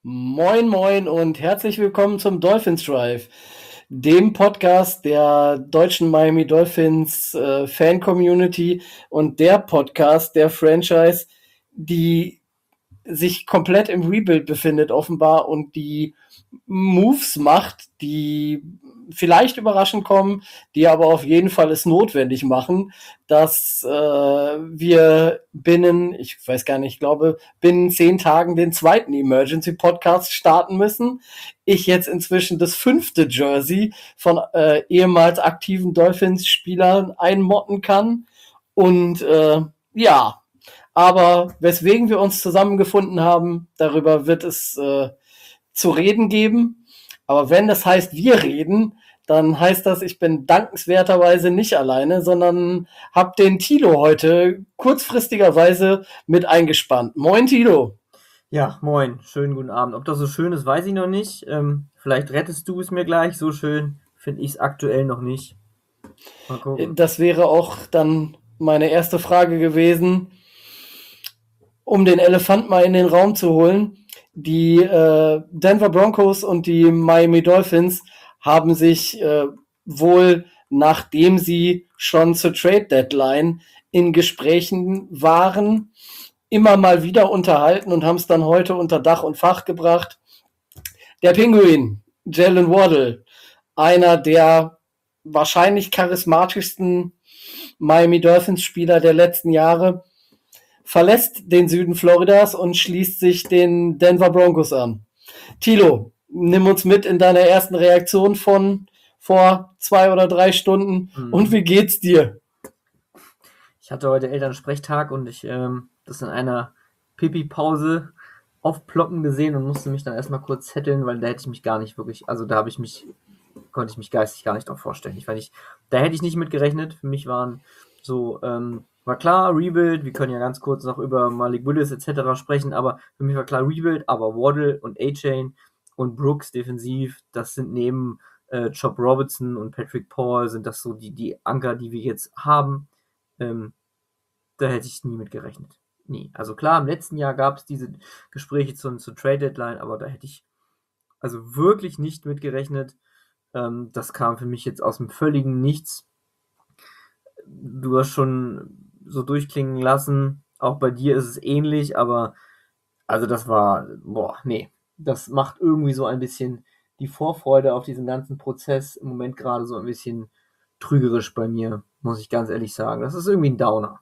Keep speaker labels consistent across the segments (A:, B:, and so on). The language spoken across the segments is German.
A: Moin, moin und herzlich willkommen zum Dolphins Drive, dem Podcast der deutschen Miami Dolphins Fan-Community und der Podcast der Franchise, die sich komplett im Rebuild befindet offenbar und die Moves macht, die vielleicht überraschend kommen, die aber auf jeden Fall es notwendig machen, dass wir ich weiß gar nicht, ich glaube, binnen 10 Tagen den zweiten Emergency Podcast starten müssen. Ich jetzt inzwischen das 5. Jersey von ehemals aktiven Dolphins-Spielern einmotten kann. Und ja, aber weswegen wir uns zusammengefunden haben, darüber wird es zu reden geben. Aber wenn das heißt, wir reden, dann heißt das, ich bin dankenswerterweise nicht alleine, sondern habe den Tilo heute kurzfristigerweise mit eingespannt. Moin, Tilo.
B: Ja, moin, schönen guten Abend. Ob das so schön ist, weiß ich noch nicht. Vielleicht rettest du es mir gleich. So schön finde ich es aktuell noch nicht. Mal gucken.
A: Das wäre auch dann meine erste Frage gewesen, um den Elefant mal in den Raum zu holen. Die Denver Broncos und die Miami Dolphins haben sich wohl, nachdem sie schon zur Trade Deadline in Gesprächen waren, immer mal wieder unterhalten und haben es dann heute unter Dach und Fach gebracht. Der Pinguin, Jalen Waddle, einer der wahrscheinlich charismatischsten Miami Dolphins Spieler der letzten Jahre, verlässt den Süden Floridas und schließt sich den Denver Broncos an. Tilo, nimm uns mit in deiner ersten Reaktion von vor 2 oder 3 Stunden. Und wie geht's dir?
B: Ich hatte heute Elternsprechtag und ich das in einer Pipi-Pause aufploppen gesehen und musste mich dann erstmal kurz zetteln, weil da hätte ich mich gar nicht wirklich, also da konnte ich mich geistig gar nicht drauf vorstellen. Da hätte ich nicht mit gerechnet. Für mich war klar, Rebuild, wir können ja ganz kurz noch über Malik Willis etc. sprechen, aber für mich war klar Rebuild, aber Waddle und A-Chain und Brooks defensiv, das sind neben Chop Robertson und Patrick Paul, sind das so die Anker, die wir jetzt haben. Da hätte ich nie mit gerechnet. Nie. Also klar, im letzten Jahr gab es diese Gespräche zur Trade Deadline, aber da hätte ich also wirklich nicht mit gerechnet. Das kam für mich jetzt aus dem völligen Nichts. Du hast schon so durchklingen lassen, auch bei dir ist es ähnlich, aber also das war, nee. Das macht irgendwie so ein bisschen die Vorfreude auf diesen ganzen Prozess im Moment gerade so ein bisschen trügerisch bei mir, muss ich ganz ehrlich sagen. Das ist irgendwie ein Downer.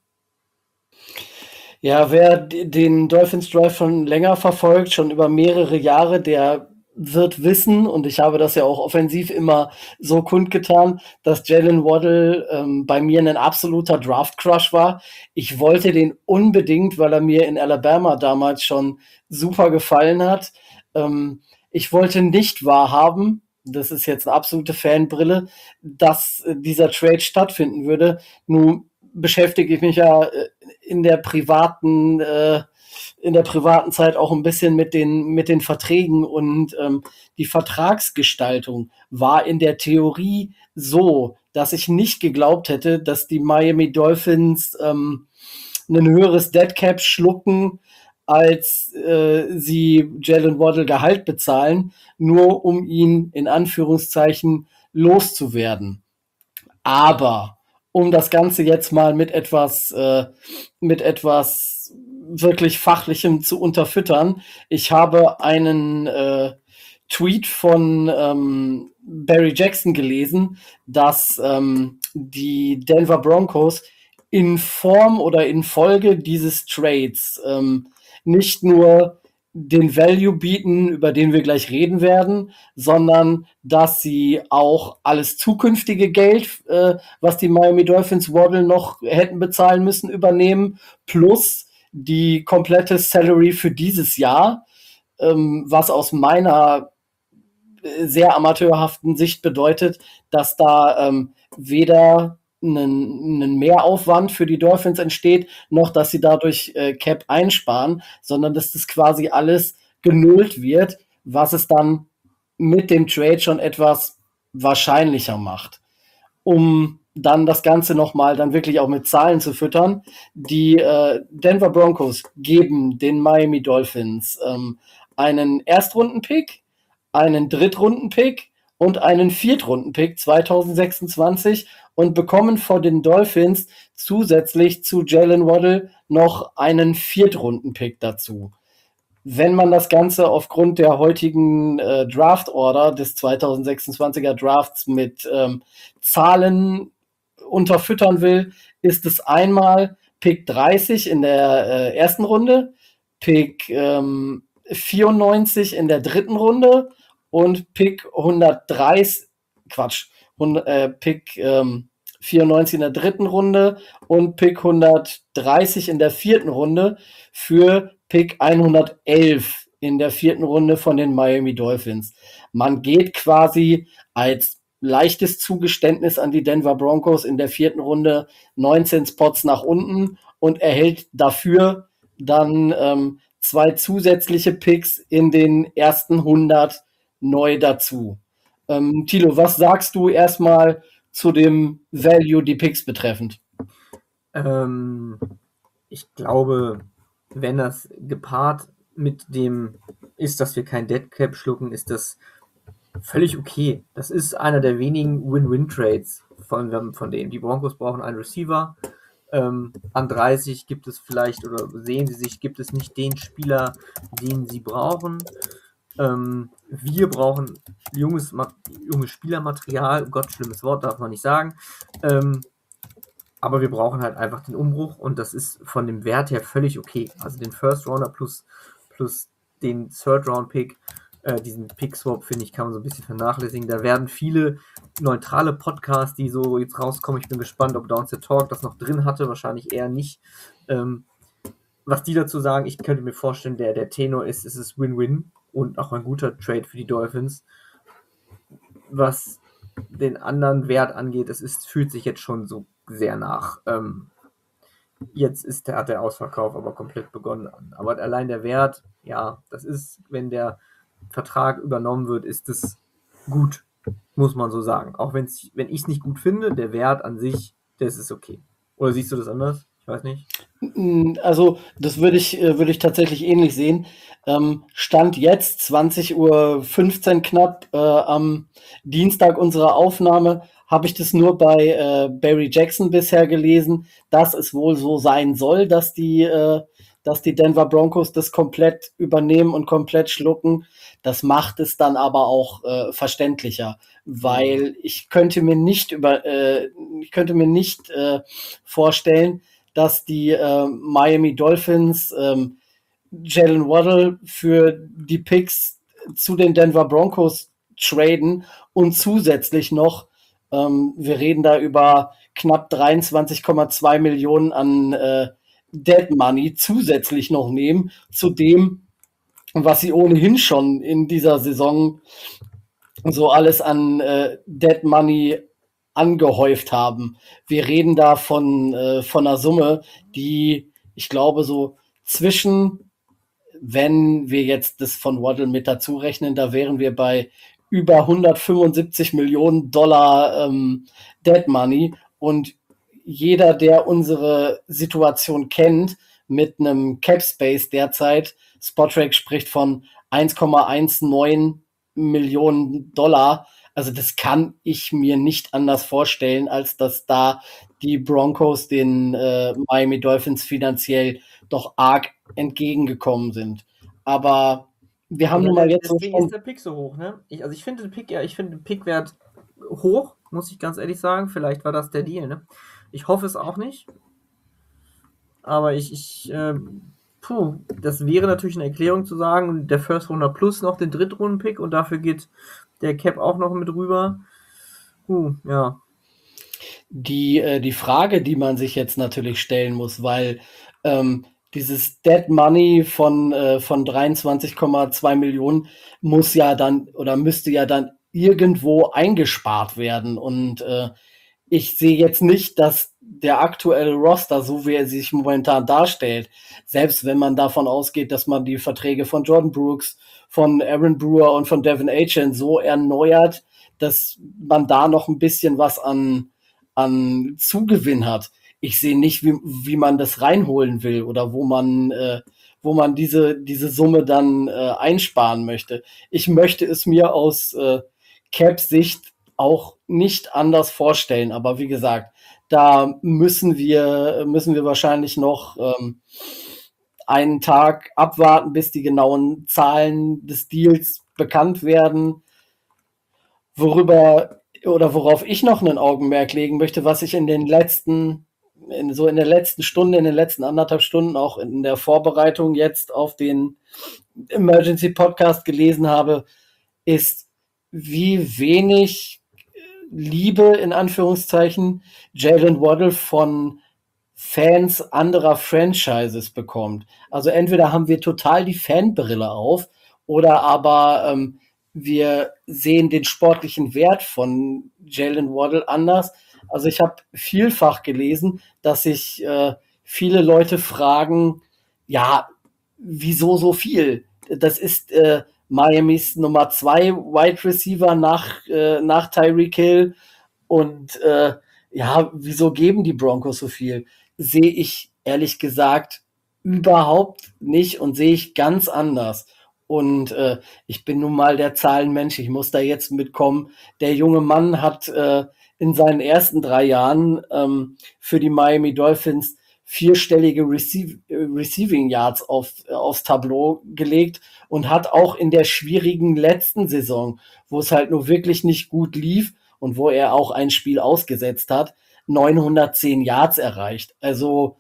A: Ja, wer den Dolphins Drive schon länger verfolgt, schon über mehrere Jahre, der wird wissen, und ich habe das ja auch offensiv immer so kundgetan, dass Jalen Waddle bei mir ein absoluter Draft-Crush war. Ich wollte den unbedingt, weil er mir in Alabama damals schon super gefallen hat. Ich wollte nicht wahrhaben, das ist jetzt eine absolute Fanbrille, dass dieser Trade stattfinden würde. Nun beschäftige ich mich ja in der privaten Zeit auch ein bisschen mit den Verträgen, und die Vertragsgestaltung war in der Theorie so, dass ich nicht geglaubt hätte, dass die Miami Dolphins ein höheres Deadcap schlucken, als sie Jalen Waddle Gehalt bezahlen, nur um ihn in Anführungszeichen loszuwerden. Aber um das Ganze jetzt mal mit etwas wirklich Fachlichem zu unterfüttern, ich habe einen Tweet von Barry Jackson gelesen, dass die Denver Broncos in Form oder in Folge dieses Trades nicht nur den Value bieten, über den wir gleich reden werden, sondern dass sie auch alles zukünftige Geld, was die Miami Dolphins Waddle noch hätten bezahlen müssen, übernehmen, plus die komplette Salary für dieses Jahr, was aus meiner sehr amateurhaften Sicht bedeutet, dass da weder einen Mehraufwand für die Dolphins entsteht, noch dass sie dadurch Cap einsparen, sondern dass das quasi alles genullt wird, was es dann mit dem Trade schon etwas wahrscheinlicher macht. Um dann das Ganze nochmal dann wirklich auch mit Zahlen zu füttern. Die Denver Broncos geben den Miami Dolphins einen Erstrunden-Pick, einen Drittrunden-Pick und einen Viertrunden-Pick 2026 und bekommen von den Dolphins zusätzlich zu Jalen Waddle noch einen Viertrunden-Pick dazu. Wenn man das Ganze aufgrund der heutigen Draft-Order des 2026er Drafts mit Zahlen unterfüttern will, ist es einmal Pick 30 in der ersten Runde, Pick 94 in der dritten Runde und Pick 130, Pick 94 in der dritten Runde und Pick 130 in der vierten Runde für Pick 111 in der vierten Runde von den Miami Dolphins. Man geht quasi als leichtes Zugeständnis an die Denver Broncos in der vierten Runde 19 Spots nach unten und erhält dafür dann 2 zusätzliche Picks in den ersten 100 neu dazu. Thilo, was sagst du erstmal zu dem Value, die Picks betreffend?
B: Ich glaube, wenn das gepaart mit dem ist, dass wir kein Dead Cap schlucken, ist das völlig okay. Das ist einer der wenigen Win-Win-Trades von denen. Die Broncos brauchen einen Receiver. An 30 gibt es vielleicht, oder sehen sie sich, gibt es nicht den Spieler, den sie brauchen. Wir brauchen junges Spielermaterial. Gott, schlimmes Wort, darf man nicht sagen. Aber wir brauchen halt einfach den Umbruch und das ist von dem Wert her völlig okay. Also den First Rounder plus den Third Round Pick, diesen Pick Swap, finde ich, kann man so ein bisschen vernachlässigen. Da werden viele neutrale Podcasts, die so jetzt rauskommen, ich bin gespannt, ob Downs the Talk das noch drin hatte, wahrscheinlich eher nicht. Was die dazu sagen, ich könnte mir vorstellen, der Tenor ist, es ist Win-Win und auch ein guter Trade für die Dolphins. Was den anderen Wert angeht, fühlt sich jetzt schon so sehr nach. Jetzt hat der Ausverkauf aber komplett begonnen. Aber allein der Wert, ja, das ist, wenn der Vertrag übernommen wird, ist es gut, muss man so sagen. Auch wenn ich es nicht gut finde, der Wert an sich, das ist okay. Oder siehst du das anders? Ich weiß nicht.
A: Also, das würde ich tatsächlich ähnlich sehen. Stand jetzt 20:15 Uhr knapp am Dienstag unserer Aufnahme, habe ich das nur bei Barry Jackson bisher gelesen, dass es wohl so sein soll, dass die Denver Broncos das komplett übernehmen und komplett schlucken. Das macht es dann aber auch verständlicher, weil ich könnte mir nicht vorstellen, dass die Miami Dolphins Jalen Waddle für die Picks zu den Denver Broncos traden und zusätzlich noch, wir reden da über knapp 23,2 Millionen an Dead Money zusätzlich noch nehmen zu dem, was sie ohnehin schon in dieser Saison so alles an Dead Money angehäuft haben. Wir reden da von einer Summe, die, ich glaube, so zwischen, wenn wir jetzt das von Waddle mit dazu rechnen, da wären wir bei über 175 Millionen Dollar Dead Money. Und jeder, der unsere Situation kennt, mit einem Cap Space derzeit, Spotrac spricht von 1,19 Millionen Dollar. Also das kann ich mir nicht anders vorstellen, als dass da die Broncos den Miami Dolphins finanziell doch arg entgegengekommen sind. Aber wir haben nun mal jetzt
B: deswegen ist der Pick so hoch, ne? Ich finde den Pickwert hoch, muss ich ganz ehrlich sagen. Vielleicht war das der Deal, ne? Ich hoffe es auch nicht. Aber das wäre natürlich eine Erklärung zu sagen, der First Runner plus noch den Drittrunden-Pick und dafür geht der Cap auch noch mit rüber. Ja.
A: Die Frage, die man sich jetzt natürlich stellen muss, weil dieses Dead Money von 23,2 Millionen muss ja dann oder müsste ja dann irgendwo eingespart werden. Und ich sehe jetzt nicht, dass der aktuelle Roster, so wie er sich momentan darstellt, selbst wenn man davon ausgeht, dass man die Verträge von Jordan Brooks, von Aaron Brewer und von Devin Achane so erneuert, dass man da noch ein bisschen was an Zugewinn hat. Ich sehe nicht, wie man das reinholen will oder wo man wo man diese Summe dann einsparen möchte. Ich möchte es mir aus Cap-Sicht auch nicht anders vorstellen. Aber wie gesagt, da müssen wir wahrscheinlich noch einen Tag abwarten, bis die genauen Zahlen des Deals bekannt werden. Worauf ich noch ein Augenmerk legen möchte, was ich in der letzten Stunde, in den letzten 1,5 Stunden auch in der Vorbereitung jetzt auf den Emergency Podcast gelesen habe, ist, wie wenig Liebe in Anführungszeichen Jalen Waddle von Fans anderer Franchises bekommt. Also entweder haben wir total die Fanbrille auf oder aber wir sehen den sportlichen Wert von Jalen Waddle anders. Also ich habe vielfach gelesen, dass sich viele Leute fragen, ja, wieso so viel? Das ist Miamis Nummer 2 Wide Receiver nach Tyreek Hill. Und ja, wieso geben die Broncos so viel? Sehe ich ehrlich gesagt überhaupt nicht und sehe ich ganz anders. Und ich bin nun mal der Zahlenmensch, ich muss da jetzt mitkommen. Der junge Mann hat in seinen ersten 3 Jahren für die Miami Dolphins vierstellige Receiving Yards aufs Tableau gelegt und hat auch in der schwierigen letzten Saison, wo es halt nur wirklich nicht gut lief und wo er auch ein Spiel ausgesetzt hat, 910 Yards erreicht. Also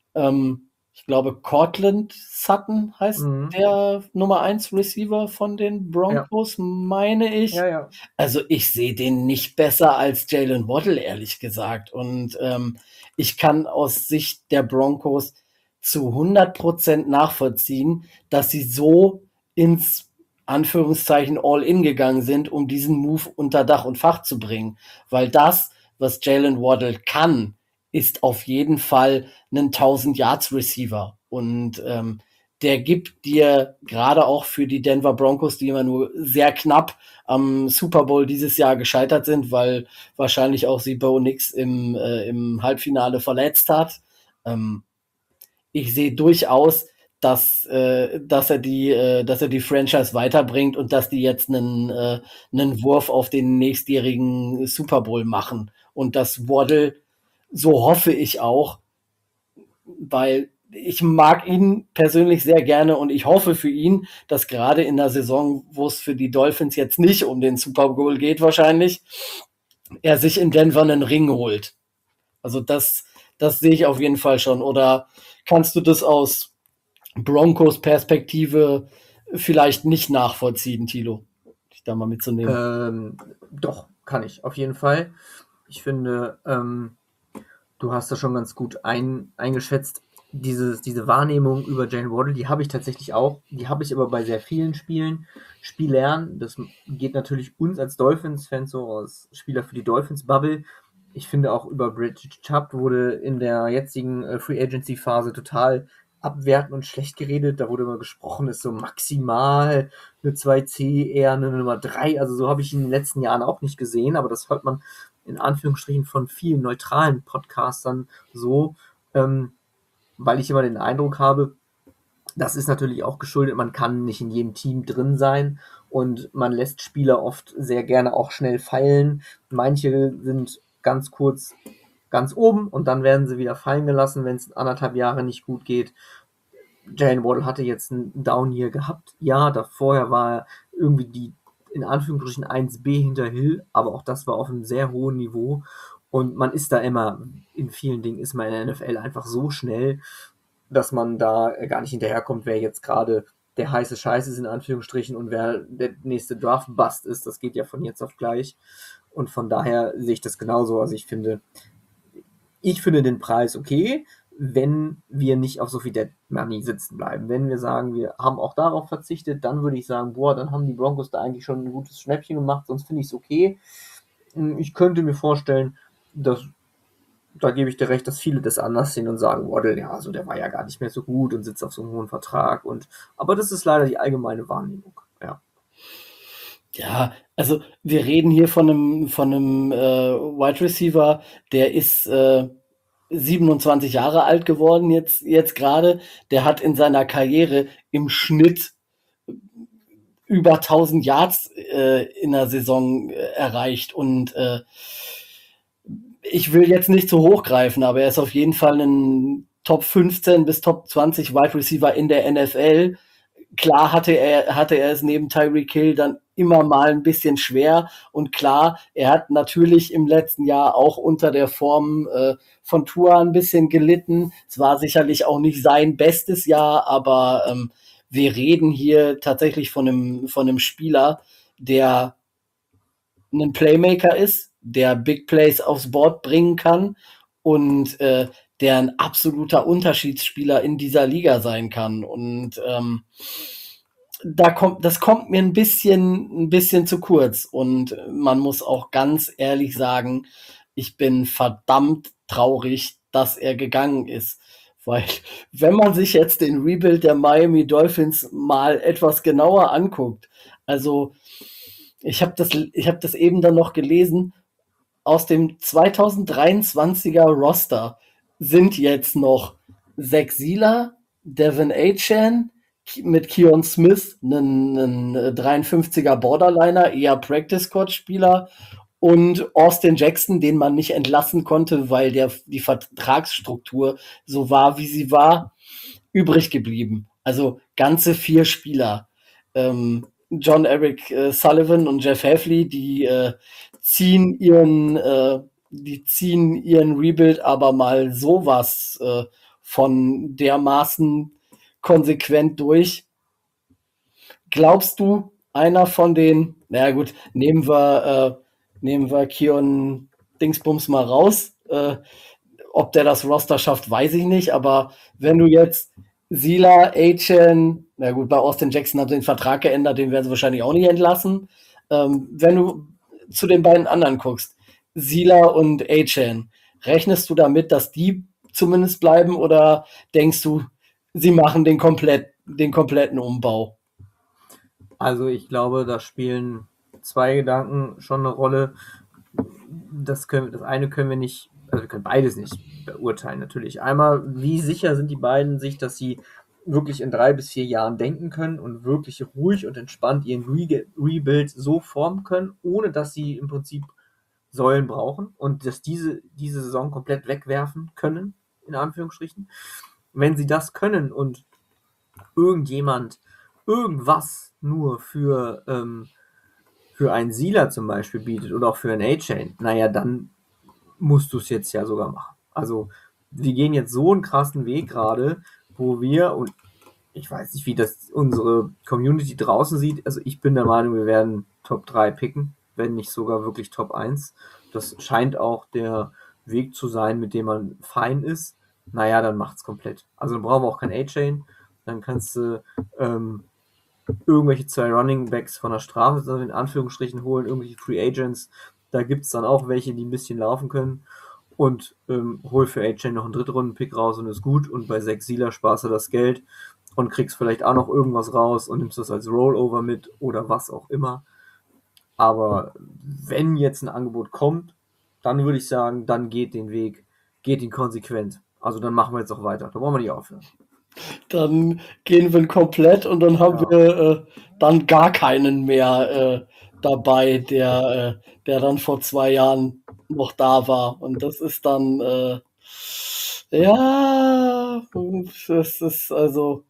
A: ich glaube, Cortland Sutton heißt der Nummer 1 Receiver von den Broncos, meine ich.
B: Ja.
A: Also ich sehe den nicht besser als Jalen Waddle, ehrlich gesagt. Und ich kann aus Sicht der Broncos zu 100% nachvollziehen, dass sie so ins Anführungszeichen All-In gegangen sind, um diesen Move unter Dach und Fach zu bringen. Weil das, was Jalen Waddle kann, ist auf jeden Fall ein 1000-Yards-Receiver. Und der gibt dir gerade auch für die Denver Broncos, die immer nur sehr knapp am Super Bowl dieses Jahr gescheitert sind, weil wahrscheinlich auch sie Bo Nix im Halbfinale verletzt hat. Ich sehe durchaus, dass er die Franchise weiterbringt und dass die jetzt einen Wurf auf den nächstjährigen Super Bowl machen. Und das Waddle, so hoffe ich auch, weil ich mag ihn persönlich sehr gerne und ich hoffe für ihn, dass gerade in der Saison, wo es für die Dolphins jetzt nicht um den Super Bowl geht wahrscheinlich, er sich in Denver einen Ring holt. Also das sehe ich auf jeden Fall schon. Oder kannst du das aus Broncos Perspektive vielleicht nicht nachvollziehen, Thilo? Dich da mal mitzunehmen.
B: Doch, kann ich, auf jeden Fall. Ich finde, du hast das schon ganz gut eingeschätzt. Diese Wahrnehmung über Jalen Waddle, die habe ich tatsächlich auch. Die habe ich aber bei sehr vielen Spielern. Das geht natürlich uns als Dolphins-Fans so, als Spieler für die Dolphins-Bubble. Ich finde auch über Bridget Chubb wurde in der jetzigen Free Agency-Phase total abwertend und schlecht geredet. Da wurde immer gesprochen, ist so maximal eine 2C, eher eine Nummer 3. Also so habe ich ihn in den letzten Jahren auch nicht gesehen, aber das hört man in Anführungsstrichen von vielen neutralen Podcastern so, weil ich immer den Eindruck habe, das ist natürlich auch geschuldet, man kann nicht in jedem Team drin sein und man lässt Spieler oft sehr gerne auch schnell fallen. Manche sind ganz kurz ganz oben und dann werden sie wieder fallen gelassen, wenn es 1,5 Jahre nicht gut geht. Jalen Waddle hatte jetzt einen Down-Year gehabt. Ja, vorher war er irgendwie die in Anführungsstrichen 1B hinter Hill, aber auch das war auf einem sehr hohen Niveau und man ist da immer, in vielen Dingen ist man in der NFL einfach so schnell, dass man da gar nicht hinterherkommt, wer jetzt gerade der heiße Scheiß ist in Anführungsstrichen und wer der nächste Draft-Bust ist, das geht ja von jetzt auf gleich und von daher sehe ich das genauso, also ich finde den Preis okay, wenn wir nicht auf so viel Dead Money sitzen bleiben. Wenn wir sagen, wir haben auch darauf verzichtet, dann würde ich sagen, dann haben die Broncos da eigentlich schon ein gutes Schnäppchen gemacht, sonst finde ich es okay. Ich könnte mir vorstellen, dass, da gebe ich dir recht, dass viele das anders sehen und sagen, Waddle, ja, also der war ja gar nicht mehr so gut und sitzt auf so einem hohen Vertrag. Aber das ist leider die allgemeine Wahrnehmung, ja.
A: Ja, also wir reden hier von einem Wide Receiver, der ist 27 Jahre alt geworden jetzt gerade. Der hat in seiner Karriere im Schnitt über 1000 Yards in der Saison erreicht. Und ich will jetzt nicht zu hoch greifen, aber er ist auf jeden Fall ein Top 15 bis Top 20 Wide Receiver in der NFL. Klar hatte er es neben Tyreek Hill dann immer mal ein bisschen schwer. Und klar, er hat natürlich im letzten Jahr auch unter der Form von Tua ein bisschen gelitten. Es war sicherlich auch nicht sein bestes Jahr, aber wir reden hier tatsächlich von einem Spieler, der ein Playmaker ist, der Big Plays aufs Board bringen kann und der ein absoluter Unterschiedsspieler in dieser Liga sein kann. Und das kommt mir ein bisschen zu kurz. Und man muss auch ganz ehrlich sagen, ich bin verdammt traurig, dass er gegangen ist. Weil, wenn man sich jetzt den Rebuild der Miami Dolphins mal etwas genauer anguckt, also ich hab das eben dann noch gelesen, aus dem 2023er Roster sind jetzt noch Zach Sieler, Devin Achane, mit Keon Smith, einen 53er Borderliner, eher Practice Squad Spieler, und Austin Jackson, den man nicht entlassen konnte, weil die Vertragsstruktur so war, wie sie war, übrig geblieben. Also ganze 4 Spieler. John Eric Sullivan und Jeff Hafley, ziehen die ziehen ihren Rebuild aber mal sowas von dermaßen konsequent durch. Glaubst du, einer von den, naja gut, nehmen wir Kion Dingsbums mal raus, ob der das Roster schafft, weiß ich nicht, aber wenn du jetzt Sila, Achan, na gut, bei Austin Jackson hat den Vertrag geändert, den werden sie wahrscheinlich auch nicht entlassen. Wenn du zu den beiden anderen guckst, Sila und Achan, rechnest du damit, dass die zumindest bleiben, oder denkst du, sie machen den kompletten Umbau?
B: Also ich glaube, da spielen zwei Gedanken schon eine Rolle. Das eine können wir nicht, also wir können beides nicht beurteilen natürlich. Einmal, wie sicher sind die beiden sich, dass sie wirklich in 3 bis 4 Jahren denken können und wirklich ruhig und entspannt ihren Rebuild so formen können, ohne dass sie im Prinzip Säulen brauchen und dass diese Saison komplett wegwerfen können, in Anführungsstrichen. Wenn sie das können und irgendjemand irgendwas nur für einen Sealer zum Beispiel bietet oder auch für einen A-Chain, naja, dann musst du es jetzt ja sogar machen. Also wir gehen jetzt so einen krassen Weg gerade, wo wir, und ich weiß nicht, wie das unsere Community draußen sieht, also ich bin der Meinung, wir werden Top 3 picken, wenn nicht sogar wirklich Top 1. Das scheint auch der Weg zu sein, mit dem man fein ist. Naja, dann macht's komplett. Also dann brauchen wir auch kein A-Chain, dann kannst du irgendwelche 2 Running Backs von der Strafe in Anführungsstrichen holen, irgendwelche Free Agents. Da gibt es dann auch welche, die ein bisschen laufen können. Und hol für A-Chain noch einen Drittrunden-Pick raus und ist gut. Und bei 6 Sealer sparst du das Geld und kriegst vielleicht auch noch irgendwas raus und nimmst das als Rollover mit oder was auch immer. Aber wenn jetzt ein Angebot kommt, dann würde ich sagen, dann geht den Weg, geht ihn konsequent. Also dann machen wir jetzt auch weiter. Da brauchen wir nicht aufhören.
A: Dann gehen wir komplett und dann haben
B: Ja.
A: wir dann gar keinen mehr dabei, der dann vor 2 Jahren noch da war. Und das ist dann, ja, das ist also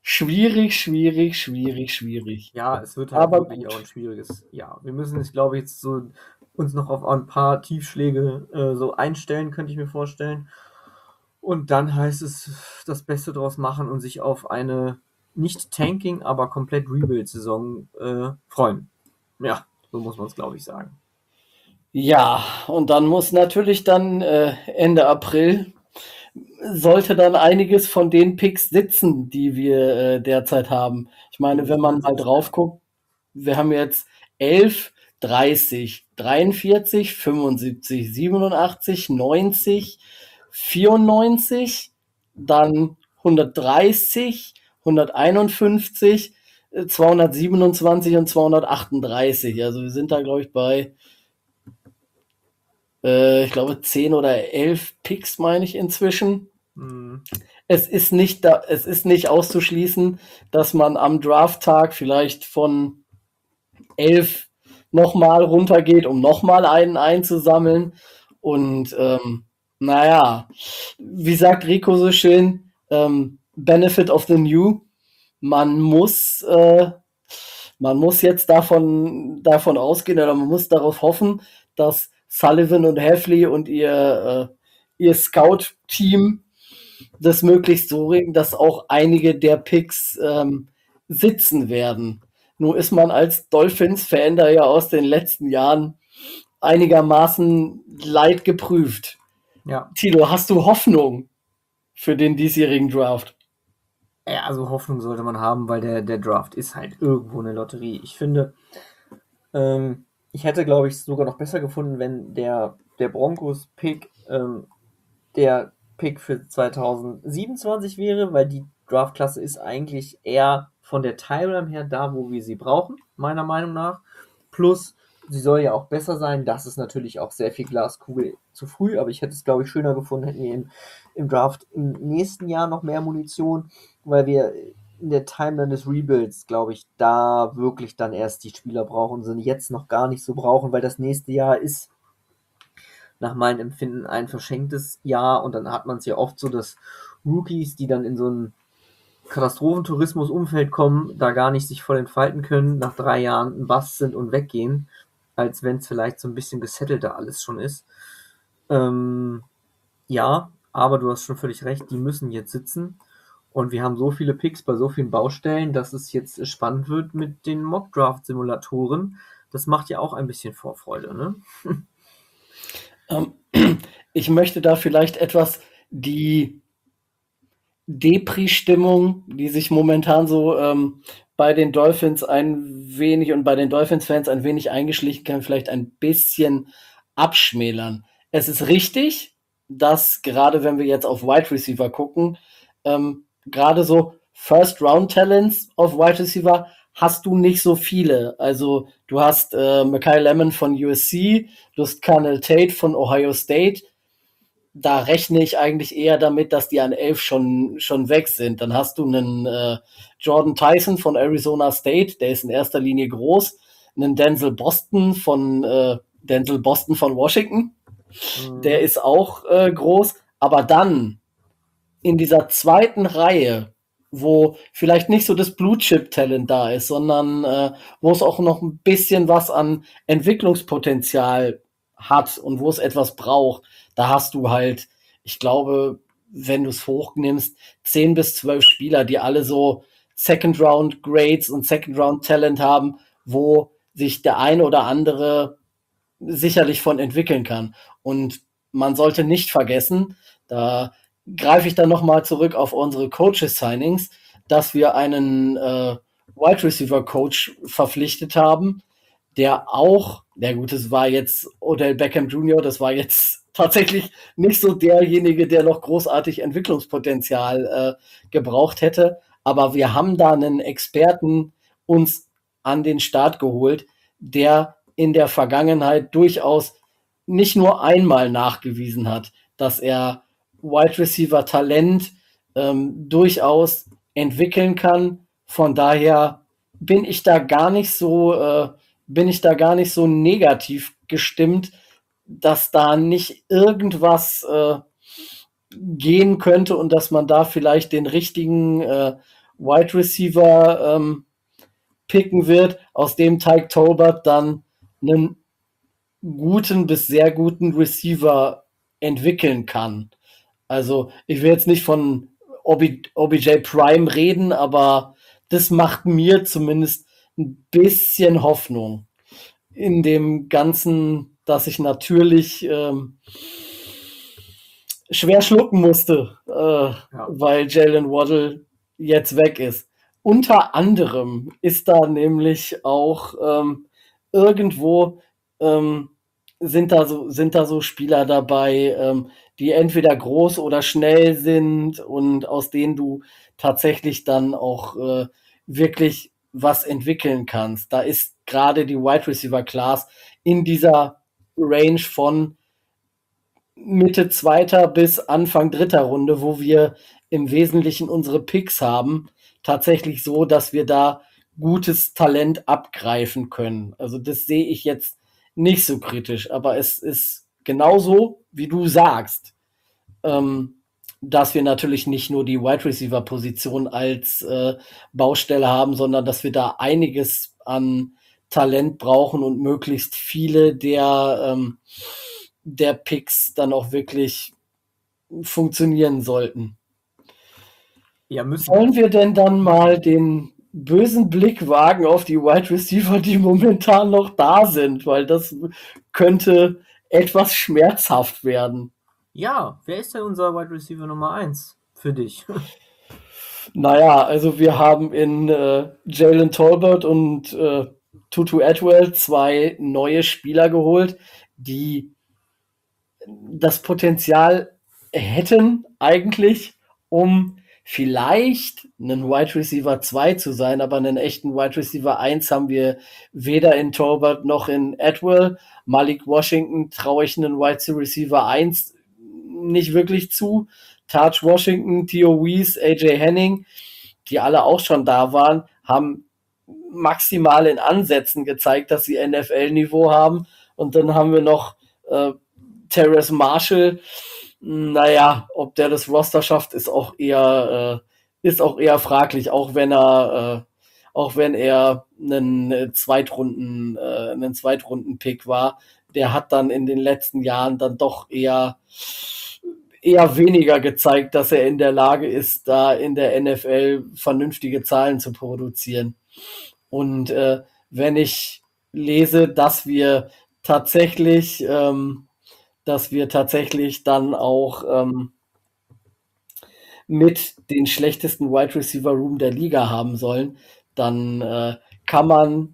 A: schwierig.
B: Ja, es wird halt
A: Aber
B: wirklich auch ein
A: gut.
B: schwieriges Jahr. Wir müssen jetzt, glaube ich, jetzt so uns noch auf ein paar Tiefschläge so einstellen, könnte ich mir vorstellen. Und dann heißt es, das Beste draus machen und sich auf eine nicht Tanking, aber komplett Rebuild-Saison freuen. Ja, so muss man es, glaube ich, sagen.
A: Ja, und dann muss natürlich dann Ende April sollte dann einiges von den Picks sitzen, die wir derzeit haben. Ich
B: Die
A: meine, wenn
B: müssen
A: man
B: dann
A: mal
B: sitzen,
A: drauf
B: ja.
A: guckt, wir haben jetzt 11, 30, 43, 75, 87, 90, 94, dann 130, 151, 227 und 238. Also wir sind da, glaube ich, bei Ich glaube 10 oder 11 Picks, meine ich inzwischen.
B: Mhm.
A: Es ist nicht auszuschließen, dass man am Drafttag vielleicht von 11 nochmal runtergeht, um nochmal einen einzusammeln. Und naja, wie sagt Rico so schön, Benefit of the New. Man muss, äh, Man muss jetzt davon ausgehen oder man muss darauf hoffen, dass Sullivan und Heffley und ihr Scout-Team das möglichst so regeln, dass auch einige der Picks sitzen werden. Nun ist man als Dolphins-Fan da ja aus den letzten Jahren einigermaßen leid geprüft.
B: Ja.
A: Tilo, hast du Hoffnung für den diesjährigen Draft?
B: Ja, also Hoffnung sollte man haben, weil der Draft ist halt irgendwo eine Lotterie. Ich finde, ich hätte, glaube ich, sogar noch besser gefunden, wenn der Broncos-Pick der Pick für 2027 wäre, weil die Draftklasse ist eigentlich eher von der Timeline her da, wo wir sie brauchen, meiner Meinung nach. Plus, sie soll ja auch besser sein. Das ist natürlich auch sehr viel Glaskugel zu früh, aber ich hätte es, glaube ich, schöner gefunden, hätten wir im Draft im nächsten Jahr noch mehr Munition, weil wir in der Timeline des Rebuilds, glaube ich, da wirklich dann erst die Spieler brauchen, sind jetzt noch gar nicht so brauchen, weil das nächste Jahr ist nach meinem Empfinden ein verschenktes Jahr und dann hat man es ja oft so, dass Rookies, die dann in so ein Katastrophentourismus-Umfeld kommen, da gar nicht sich voll entfalten können, nach 3 Jahren ein Bust sind und weggehen, als wenn es vielleicht so ein bisschen gesettelter alles schon ist. Ja, aber du hast schon völlig recht, die müssen jetzt sitzen. Und wir haben so viele Picks bei so vielen Baustellen, dass es jetzt spannend wird mit den Mock-Draft-Simulatoren. Das macht ja auch ein bisschen Vorfreude, ne?
A: Ähm, Ich möchte da vielleicht etwas die Depri-Stimmung, die sich momentan so bei den Dolphins ein wenig und bei den Dolphins-Fans ein wenig eingeschlichen kann, vielleicht ein bisschen abschmälern. Es ist richtig, dass gerade wenn wir jetzt auf Wide Receiver gucken, gerade so First-Round-Talents auf Wide Receiver hast du nicht so viele. Also du hast Mekhi Lemon von USC, du hast Colonel Tate von Ohio State. Da rechne ich eigentlich eher damit, dass die an 11 schon weg sind. Dann hast du einen Jordan Tyson von Arizona State, der ist in erster Linie groß, einen Denzel Boston von Washington, der
B: Mhm.
A: ist auch groß, aber dann in dieser zweiten Reihe, wo vielleicht nicht so das Blue-Chip-Talent da ist, sondern wo es auch noch ein bisschen was an Entwicklungspotenzial hat und wo es etwas braucht, da hast du halt, ich glaube, wenn du es hochnimmst, 10 bis 12 Spieler, die alle so Second-Round-Grades und Second-Round-Talent haben, wo sich der eine oder andere sicherlich von entwickeln kann. Und man sollte nicht vergessen, da greife ich dann nochmal zurück auf unsere Coaches-Signings, dass wir einen Wide Receiver Coach verpflichtet haben, der auch, ja gut, das war jetzt Odell Beckham Jr., das war jetzt tatsächlich nicht so derjenige, der noch großartig Entwicklungspotenzial gebraucht hätte, aber wir haben da einen Experten uns an den Start geholt, der in der Vergangenheit durchaus nicht nur einmal nachgewiesen hat, dass er Wide Receiver Talent durchaus entwickeln kann. Von daher bin ich da gar nicht so, bin ich da gar nicht so negativ gestimmt, dass da nicht irgendwas gehen könnte und dass man da vielleicht den richtigen Wide Receiver picken wird, aus dem Tyke Tolbert dann einen guten bis sehr guten Receiver entwickeln kann. Also ich will jetzt nicht von OBJ Prime reden, aber das macht mir zumindest ein bisschen Hoffnung in dem Ganzen, dass ich natürlich schwer schlucken musste,
B: Ja.
A: weil Jalen Waddle jetzt weg ist. Unter anderem ist da nämlich auch irgendwo ähm, sind da so Spieler dabei, die entweder groß oder schnell sind und aus denen du tatsächlich dann auch wirklich was entwickeln kannst. Da ist gerade die Wide Receiver Class in dieser Range von Mitte zweiter bis Anfang dritter Runde, wo wir im Wesentlichen unsere Picks haben, tatsächlich so, dass wir da gutes Talent abgreifen können. Also das sehe ich jetzt nicht so kritisch, aber es ist genauso, wie du sagst, ähm, dass wir natürlich nicht nur die Wide Receiver Position als Baustelle haben, sondern dass wir da einiges an Talent brauchen und möglichst viele der Picks dann auch wirklich funktionieren sollten.
B: Ja, müssen.
A: Wollen wir denn dann mal den bösen Blick wagen auf die Wide Receiver, die momentan noch da sind, weil das könnte etwas schmerzhaft werden.
B: Ja, wer ist denn unser Wide Receiver Nummer 1 für dich?
A: Naja, also wir haben in Jalen Tolbert und Tutu Atwell 2 neue Spieler geholt, die das Potenzial hätten eigentlich, um vielleicht einen Wide Receiver 2 zu sein, aber einen echten Wide Receiver 1 haben wir weder in Tolbert noch in Atwell. Malik Washington traue ich einen Wide Receiver 1 nicht wirklich zu. Taj Washington, Theo Weiss, AJ Henning, die alle auch schon da waren, haben maximal in Ansätzen gezeigt, dass sie NFL-Niveau haben. Und dann haben wir noch Terrace Marshall. Naja, ob der das Roster schafft, ist auch eher fraglich, auch wenn er einen Zweitrunden-Pick war. Der hat dann in den letzten Jahren dann doch eher weniger gezeigt, dass er in der Lage ist, da in der NFL vernünftige Zahlen zu produzieren. Und wenn ich lese, dass wir tatsächlich dann auch mit den schlechtesten Wide Receiver Room der Liga haben sollen, dann kann man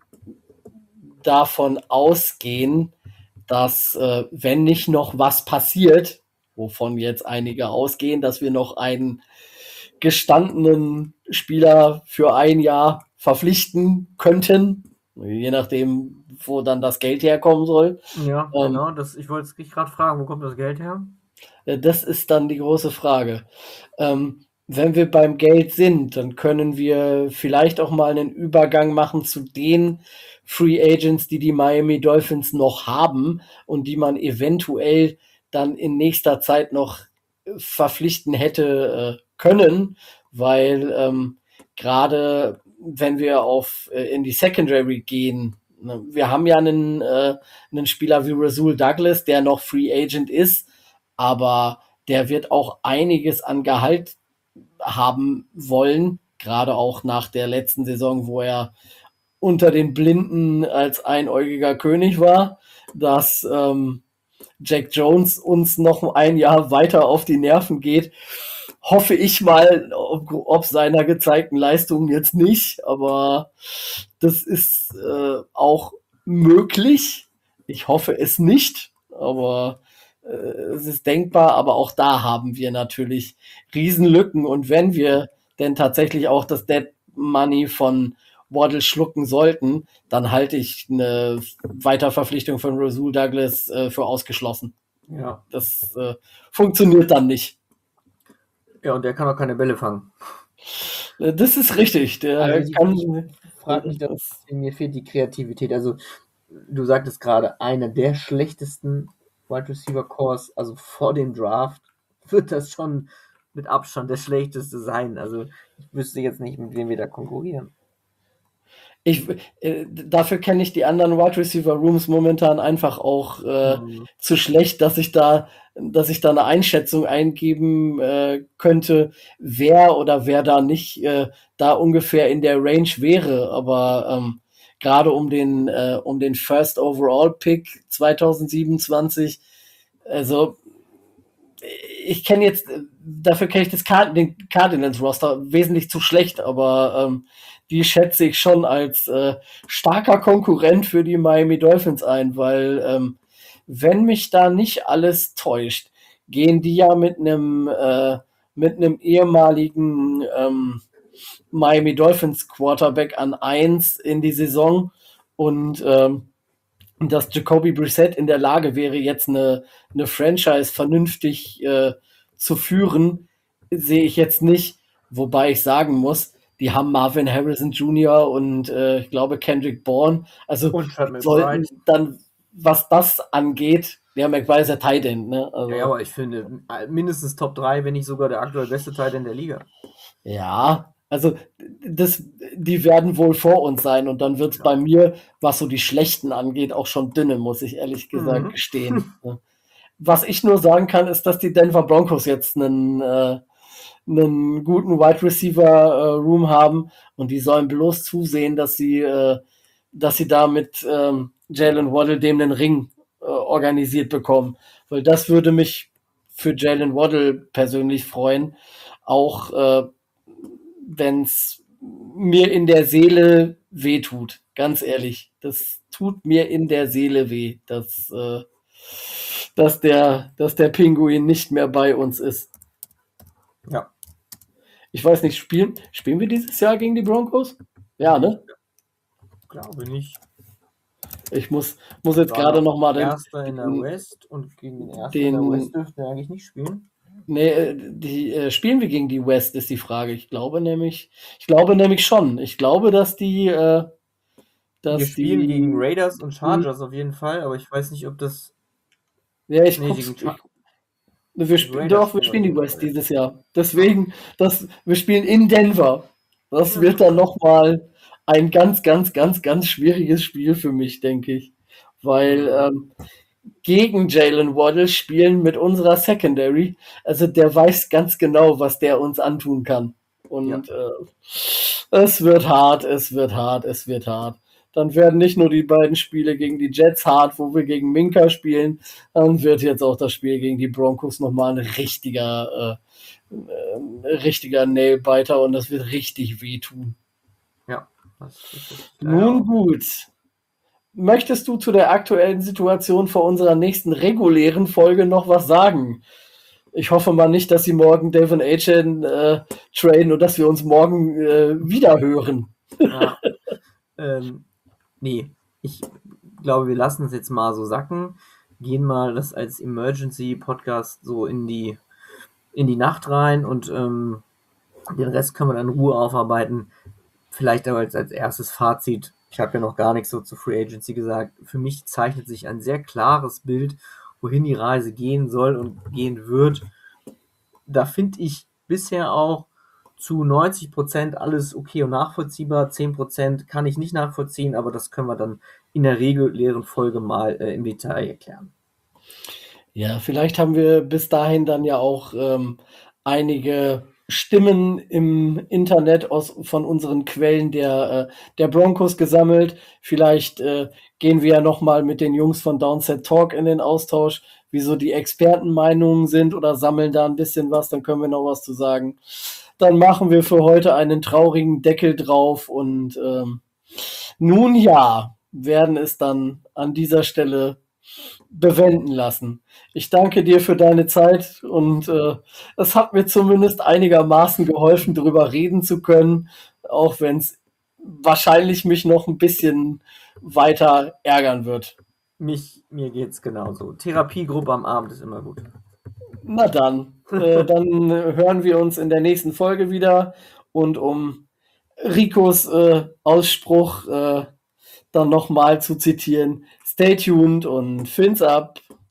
A: davon ausgehen, dass wenn nicht noch was passiert, wovon jetzt einige ausgehen, dass wir noch einen gestandenen Spieler für ein Jahr verpflichten könnten, je nachdem, wo dann das Geld herkommen soll.
B: Ja, genau. Ich wollte dich gerade fragen, wo kommt das Geld her?
A: Das ist dann die große Frage. Wenn wir beim Geld sind, dann können wir vielleicht auch mal einen Übergang machen zu den Free Agents, die Miami Dolphins noch haben und die man eventuell dann in nächster Zeit noch verpflichten hätte können, weil gerade wenn wir in die Secondary gehen, wir haben ja einen Spieler wie Rasul Douglas, der noch Free Agent ist, aber der wird auch einiges an Gehalt haben wollen, gerade auch nach der letzten Saison, wo er unter den Blinden als einäugiger König war, dass Jack Jones uns noch ein Jahr weiter auf die Nerven geht. Hoffe ich mal, ob seiner gezeigten Leistungen jetzt nicht, aber das ist auch möglich. Ich hoffe es nicht, aber es ist denkbar, aber auch da haben wir natürlich Riesenlücken und wenn wir denn tatsächlich auch das Dead Money von Waddle schlucken sollten, dann halte ich eine Weiterverpflichtung von Rasul Douglas für ausgeschlossen.
B: Ja.
A: Das funktioniert dann nicht.
B: Ja, und der kann auch keine Bälle fangen.
A: Das ist richtig.
B: Ich frage mich, mir fehlt die Kreativität. Also, du sagtest gerade, einer der schlechtesten Wide Receiver Cores, also vor dem Draft, wird das schon mit Abstand der schlechteste sein. Also, ich wüsste jetzt nicht, mit wem wir da konkurrieren.
A: Dafür kenne ich die anderen Wide Receiver Rooms momentan einfach auch zu schlecht, dass ich da eine Einschätzung eingeben könnte, wer da nicht da ungefähr in der Range wäre. Aber gerade um den First Overall Pick 2027, also dafür kenne ich den Cardinals Roster wesentlich zu schlecht, aber die schätze ich schon als starker Konkurrent für die Miami Dolphins ein, weil wenn mich da nicht alles täuscht, gehen die ja mit einem ehemaligen Miami Dolphins Quarterback an 1 in die Saison und dass Jacoby Brissett in der Lage wäre, jetzt eine Franchise vernünftig zu führen, sehe ich jetzt nicht. Wobei ich sagen muss, die haben Marvin Harrison Jr. und ich glaube Kendrick Bourne. Also
B: Und Trent
A: sollten
B: McBride.
A: dann, was das angeht, ja, McBride ist ja Tight End, ne? Also,
B: Ja, aber ich finde mindestens Top 3, wenn nicht sogar der aktuell beste Tight End der Liga.
A: ja, also die werden wohl vor uns sein und dann wird es bei mir, was so die Schlechten angeht, auch schon dünne, muss ich ehrlich gesagt gestehen. Ne? Was ich nur sagen kann, ist, dass die Denver Broncos jetzt einen guten Wide Receiver Room haben und die sollen bloß zusehen, dass sie da mit Jalen Waddle dem den Ring organisiert bekommen. Weil das würde mich für Jalen Waddle persönlich freuen. Auch wenn es mir in der Seele weh tut. Ganz ehrlich. Das tut mir in der Seele weh, dass der Pinguin nicht mehr bei uns ist.
B: Ja.
A: Ich weiß nicht, spielen wir dieses Jahr gegen die Broncos? Ja, ne?
B: Glaube nicht.
A: Ich muss jetzt gerade noch mal den
B: Erster in der West und gegen den Ersten in der West dürften wir eigentlich nicht spielen.
A: Nee, spielen wir gegen die West, ist die Frage. Ich glaube nämlich schon. Ich glaube, dass
B: Wir spielen gegen Raiders und Chargers auf jeden Fall, aber ich weiß nicht, ob das.
A: Ja,
B: Nee,
A: wir spielen die West dieses Jahr. Deswegen, wir spielen in Denver. Das wird dann nochmal ein ganz, ganz, ganz, ganz schwieriges Spiel für mich, denke ich. Weil gegen Jalen Waddle spielen mit unserer Secondary. Also der weiß ganz genau, was der uns antun kann. Und es wird hart, es wird hart, es wird hart. Dann werden nicht nur die beiden Spiele gegen die Jets hart, wo wir gegen Minka spielen, dann wird jetzt auch das Spiel gegen die Broncos nochmal ein richtiger Nailbiter und das wird richtig wehtun.
B: Ja.
A: Nun gut. Möchtest du zu der aktuellen Situation vor unserer nächsten regulären Folge noch was sagen? Ich hoffe mal nicht, dass sie morgen Devin Achane traden und dass wir uns morgen wieder hören.
B: Ja. Nee, ich glaube, wir lassen es jetzt mal so sacken, gehen mal das als Emergency-Podcast so in die Nacht rein und den Rest können wir dann in Ruhe aufarbeiten. Vielleicht aber als erstes Fazit, ich habe ja noch gar nichts so zu Free Agency gesagt, für mich zeichnet sich ein sehr klares Bild, wohin die Reise gehen soll und gehen wird. Da finde ich bisher auch zu 90% alles okay und nachvollziehbar, 10% kann ich nicht nachvollziehen, aber das können wir dann in der regulären Folge mal im Detail erklären.
A: Ja, vielleicht haben wir bis dahin dann ja auch einige Stimmen im Internet von unseren Quellen der Broncos gesammelt. Vielleicht gehen wir ja nochmal mit den Jungs von Downset Talk in den Austausch, wie so die Expertenmeinungen sind oder sammeln da ein bisschen was, dann können wir noch was zu sagen. Dann machen wir für heute einen traurigen Deckel drauf und nun ja, werden es dann an dieser Stelle bewenden lassen. Ich danke dir für deine Zeit und es hat mir zumindest einigermaßen geholfen, darüber reden zu können, auch wenn es wahrscheinlich mich noch ein bisschen weiter ärgern wird.
B: Mir geht's genauso. Therapiegruppe am Abend ist immer gut.
A: Na dann, dann hören wir uns in der nächsten Folge wieder und um Ricos Ausspruch dann nochmal zu zitieren, stay tuned und fins up.